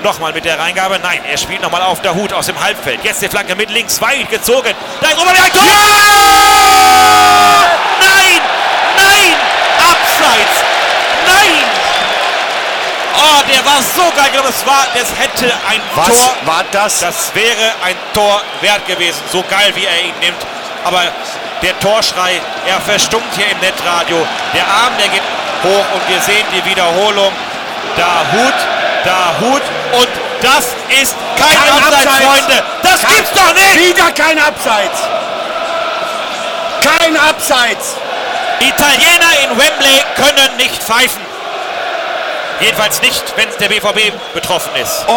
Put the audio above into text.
Nochmal mit der Reingabe. Nein, er spielt nochmal auf der Hut aus dem Halbfeld. Jetzt die Flanke mit links, weit gezogen. Da ist Oberberg. Tor! Ja! Nein! Nein! Abseits! Nein! Oh, der war so geil. Das hätte ein Tor. Was war das? Das wäre ein Tor wert gewesen. So geil, wie er ihn nimmt. Aber der Torschrei, er verstummt hier im Netradio. Der Arm, der geht hoch und wir sehen die Wiederholung. Da Hut und das ist kein Abseits, Freunde. Das gibt's doch nicht. Wieder kein Abseits. Kein Abseits. Italiener in Wembley können nicht pfeifen. Jedenfalls nicht, wenn der BVB betroffen ist.